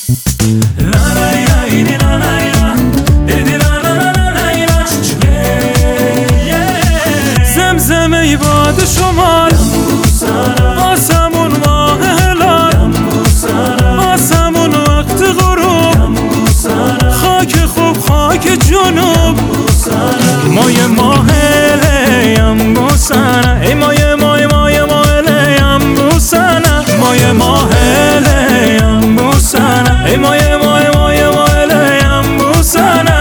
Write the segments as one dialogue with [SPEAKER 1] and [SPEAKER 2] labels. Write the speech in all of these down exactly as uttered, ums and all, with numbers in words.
[SPEAKER 1] زمزمه ای باد شمال آسمون ماه هلال آسمون وقت غروب خاک خوب خاک جنوب مای ماه لیم بوسنه ای مای مای مای ماه لیم بوسنه مای ماه لیم بوسنه ای مای مای مای ماه لیم بوسنه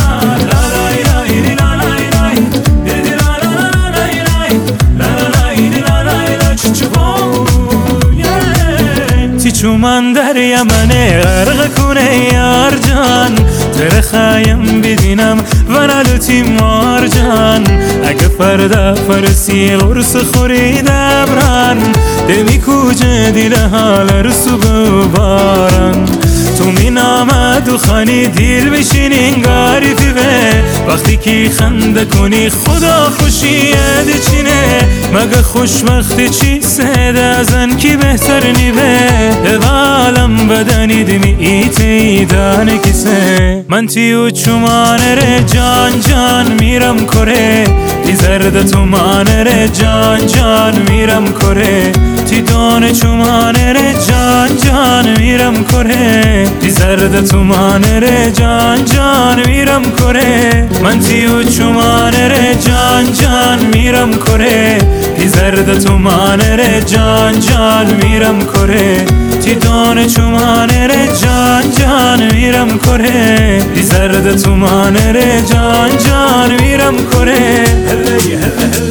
[SPEAKER 1] چو من در یمنه غرق کنه یار جان در خایم بدینم و نلوتی مار جان اگه فردا فرسی غرص خوری دبران دمی کوجه دیل حال رسو ببارن تو می نامد و خانی دیل بشین انگاری فیوه وقتی که خنده کنی خدا خوشیه چینه مگه خوشبختی چی سده ازن کی بهتر نیوه بالم بدنی دمی ایتی دانه کسه من تیو چومانه ره جان جان میرم کره تی زرد تو مانه ره جان جان میرم کره تی دانه چومانه ره جان جان میرم کره تی زرد تو مانه ره جان جان میرم کره من تیو چومانه ره جان جان میرم کره تی زرد تو مانه ره جان جان میرم کره تی دانه چومانه ره جان جان میرم کره تی زرد تو مانه ره جان جان میرم کره